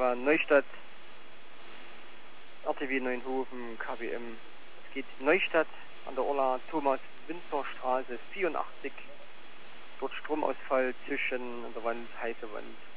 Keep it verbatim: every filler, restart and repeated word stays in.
Ola Neustadt, R T W Neuenhofen, K W M. Es geht Neustadt an der Ola Thomas-Winzer-Straße vierundachtzig. Dort Stromausfall zwischen der Wand, heiße Wand